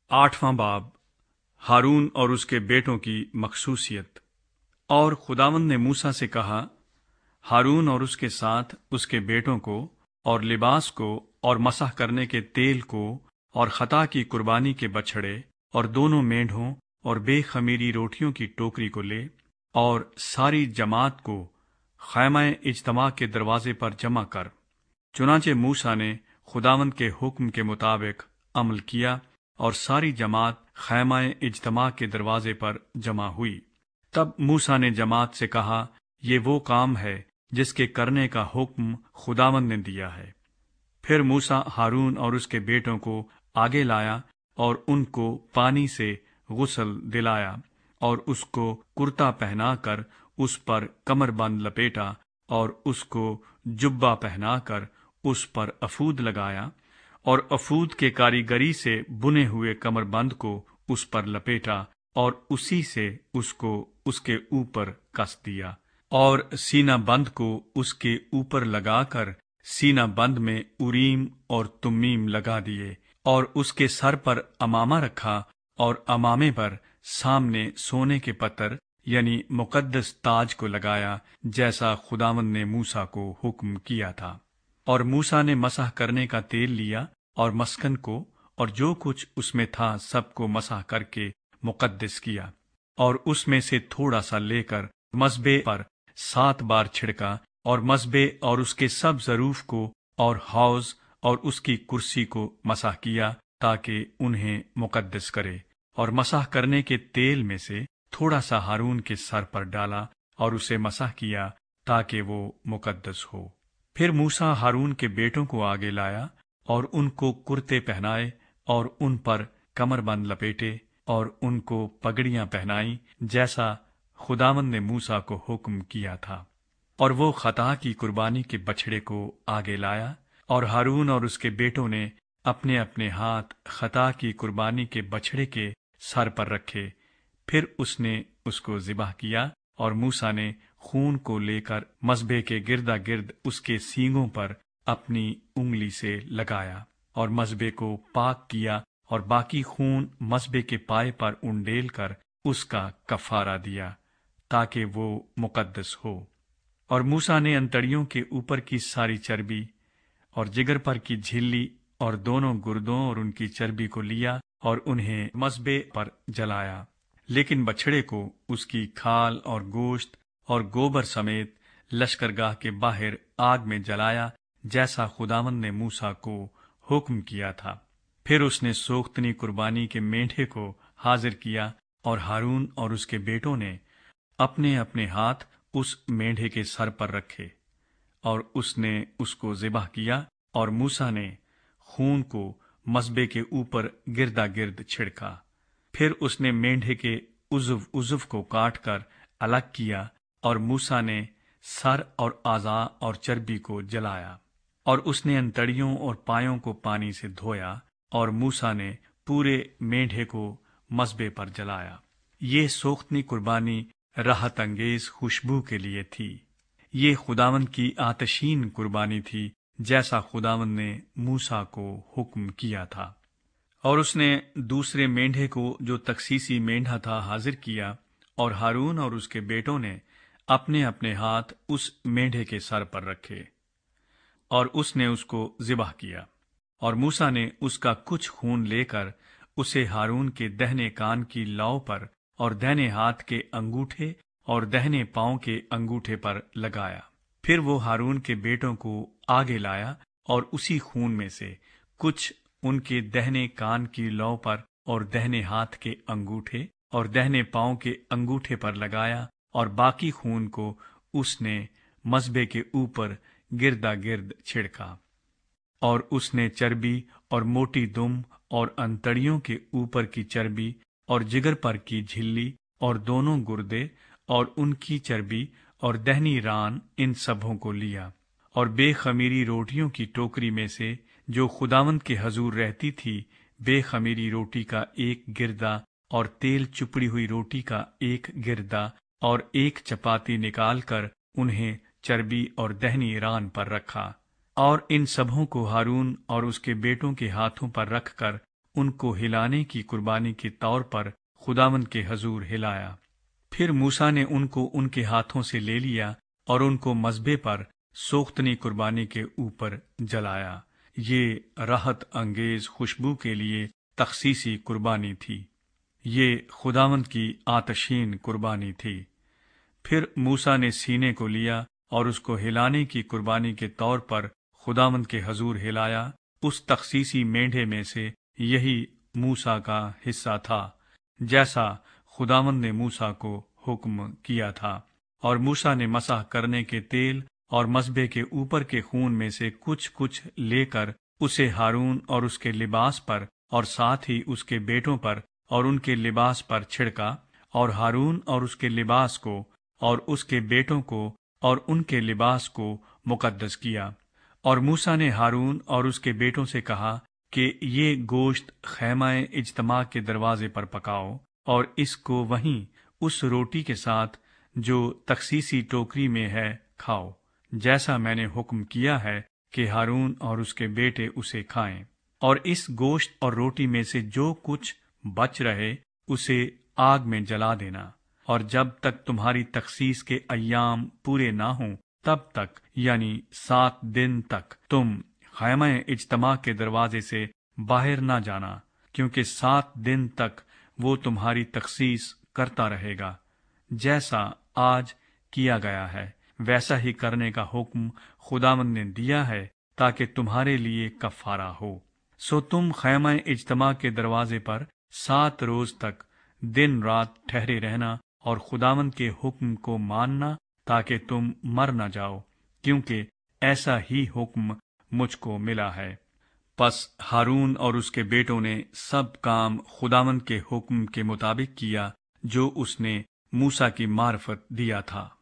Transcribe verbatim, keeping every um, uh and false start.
آٹھواں باب ہارون اور اس کے بیٹوں کی مخصوصیت۔ اور خداوند نے موسیٰ سے کہا، ہارون اور اس کے ساتھ اس کے بیٹوں کو اور لباس کو اور مسح کرنے کے تیل کو اور خطا کی قربانی کے بچھڑے اور دونوں مینڈھوں اور بے خمیری روٹیوں کی ٹوکری کو لے اور ساری جماعت کو خیمہ اجتماع کے دروازے پر جمع کر۔ چنانچہ موسیٰ نے خداوند کے حکم کے مطابق عمل کیا اور ساری جماعت خیمہ اجتماع کے دروازے پر جمع ہوئی۔ تب موسیٰ نے جماعت سے کہا، یہ وہ کام ہے جس کے کرنے کا حکم خداوند نے دیا ہے۔ پھر موسیٰ ہارون اور اس کے بیٹوں کو آگے لایا اور ان کو پانی سے غسل دلایا اور اس کو کرتا پہنا کر اس پر کمر بند لپیٹا اور اس کو جبہ پہنا کر اس پر افود لگایا اور افود کے کاریگری سے بنے ہوئے کمر بند کو اس پر لپیٹا اور اسی سے اس کو اس کے اوپر کس دیا اور سینہ بند کو اس کے اوپر لگا کر سینہ بند میں اوریم اور تمیم لگا دیے اور اس کے سر پر امامہ رکھا اور امامے پر سامنے سونے کے پتر یعنی مقدس تاج کو لگایا، جیسا خداوند نے موسیٰ کو حکم کیا تھا۔ اور موسیٰ نے مسح کرنے کا تیل لیا اور مسکن کو اور جو کچھ اس میں تھا سب کو مسح کر کے مقدس کیا، اور اس میں سے تھوڑا سا لے کر مذبح پر سات بار چھڑکا اور مذبح اور اس کے سب ظروف کو اور حوض اور اس کی کرسی کو مسح کیا تاکہ انہیں مقدس کرے، اور مسح کرنے کے تیل میں سے تھوڑا سا ہارون کے سر پر ڈالا اور اسے مسح کیا تاکہ وہ مقدس ہو۔ پھر موسیٰ ہارون کے بیٹوں کو آگے لایا اور ان کو کرتے پہنائے اور ان پر کمر بند لپیٹے اور ان کو پگڑیاں پہنائیں، جیسا خداوند نے موسیٰ کو حکم کیا تھا۔ اور وہ خطا کی قربانی کے بچھڑے کو آگے لایا اور ہارون اور اس کے بیٹوں نے اپنے اپنے ہاتھ خطا کی قربانی کے بچھڑے کے سر پر رکھے۔ پھر اس نے اس کو ذبح کیا اور موسیٰ نے خون کو لے کر مذبح کے گردا گرد اس کے سینگوں پر اپنی انگلی سے لگایا اور مذبح کو پاک کیا اور باقی خون مذبح کے پائے پر انڈیل کر اس کا کفارہ دیا تاکہ وہ مقدس ہو۔ اور موسیٰ نے انتڑیوں کے اوپر کی ساری چربی اور جگر پر کی جھلی اور دونوں گردوں اور ان کی چربی کو لیا اور انہیں مذبح پر جلایا، لیکن بچھڑے کو اس کی کھال اور گوشت اور گوبر سمیت لشکرگاہ کے باہر آگ میں جلایا، جیسا خداوند نے موسیٰ کو حکم کیا تھا۔ پھر اس نے سوختنی قربانی کے مینڈھے کو حاضر کیا اور ہارون اور اس کے بیٹوں نے اپنے اپنے ہاتھ اس مینڈھے کے سر پر رکھے اور اس نے اس کو ذبح کیا، اور موسیٰ نے خون کو مذبح کے اوپر گردا گرد چھڑکا۔ پھر اس نے مینڈھے کے عضو عضو کو کاٹ کر الگ کیا اور موسیٰ نے سر اور اعضاء اور چربی کو جلایا، اور اس نے انتڑیوں اور پایوں کو پانی سے دھویا، اور موسیٰ نے پورے مینڈھے کو مذبح پر جلایا۔ یہ سوختنی قربانی راحت انگیز خوشبو کے لیے تھی۔ یہ خداوند کی آتشین قربانی تھی، جیسا خداوند نے موسیٰ کو حکم کیا تھا۔ اور اس نے دوسرے مینڈھے کو جو تخصیصی مینڈھا تھا حاضر کیا، اور ہارون اور اس کے بیٹوں نے اپنے اپنے ہاتھ اس مینڈھے کے سر پر رکھے اور اس نے اس کو ذبح کیا، اور موسیٰ نے اس کا کچھ خون لے کر اسے ہارون کے دہنے کان کی لو پر اور دہنے ہاتھ کے انگوٹھے اور دہنے پاؤں کے انگوٹھے پر لگایا۔ پھر وہ ہارون کے بیٹوں کو آگے لایا اور اسی خون میں سے کچھ ان کے دہنے کان کی لو پر اور دہنے ہاتھ کے انگوٹھے اور دہنے پاؤں کے انگوٹھے پر لگایا، اور باقی خون کو اس نے مذبح کے اوپر گردا گرد چھڑکا۔ اور اس نے چربی اور موٹی دم اور انتڑیوں کے اوپر کی چربی اور جگر پر کی جھلی اور دونوں گردے اور ان کی چربی اور دہنی ران، ان سبھوں کو لیا، اور بے خمیری روٹیوں کی ٹوکری میں سے جو خداوند کے حضور رہتی تھی، بے خمیری روٹی کا ایک گردا اور تیل چپڑی ہوئی روٹی کا ایک گردا اور ایک چپاتی نکال کر انہیں چربی اور دہنی ران پر رکھا، اور ان سبھوں کو ہارون اور اس کے بیٹوں کے ہاتھوں پر رکھ کر ان کو ہلانے کی قربانی کے طور پر خداوند کے حضور ہلایا۔ پھر موسیٰ نے ان کو ان کے ہاتھوں سے لے لیا اور ان کو مذبح پر سوختنی قربانی کے اوپر جلایا۔ یہ راحت انگیز خوشبو کے لیے تخصیصی قربانی تھی۔ یہ خداوند کی آتشین قربانی تھی۔ پھر موسیٰ نے سینے کو لیا اور اس کو ہلانے کی قربانی کے طور پر خداوند کے حضور ہلایا۔ اس تخصیصی مینڈھے میں سے یہی موسیٰ کا حصہ تھا، جیسا خداوند نے موسیٰ کو حکم کیا تھا۔ اور موسیٰ نے مسح کرنے کے تیل اور مذبح کے اوپر کے خون میں سے کچھ کچھ لے کر اسے ہارون اور اس کے لباس پر اور ساتھ ہی اس کے بیٹوں پر اور ان کے لباس پر چھڑکا، اور ہارون اور اس کے لباس کو اور اس کے بیٹوں کو اور ان کے لباس کو مقدس کیا۔ اور موسیٰ نے ہارون اور اس کے بیٹوں سے کہا کہ یہ گوشت خیمہ اجتماع کے دروازے پر پکاؤ، اور اس کو وہیں اس روٹی کے ساتھ جو تخصیصی ٹوکری میں ہے کھاؤ، جیسا میں نے حکم کیا ہے کہ ہارون اور اس کے بیٹے اسے کھائیں۔ اور اس گوشت اور روٹی میں سے جو کچھ بچ رہے اسے آگ میں جلا دینا، اور جب تک تمہاری تخصیص کے ایام پورے نہ ہوں تب تک، یعنی سات دن تک، تم خیمہ اجتماع کے دروازے سے باہر نہ جانا، کیونکہ سات دن تک وہ تمہاری تخصیص کرتا رہے گا۔ جیسا آج کیا گیا ہے ویسا ہی کرنے کا حکم خداوند نے دیا ہے، تاکہ تمہارے لیے کفارہ ہو۔ سو تم خیمہ اجتماع کے دروازے پر سات روز تک دن رات ٹھہرے رہنا اور خداوند کے حکم کو ماننا، تاکہ تم مر نہ جاؤ، کیونکہ ایسا ہی حکم مجھ کو ملا ہے۔ پس ہارون اور اس کے بیٹوں نے سب کام خداوند کے حکم کے مطابق کیا جو اس نے موسیٰ کی معرفت دیا تھا۔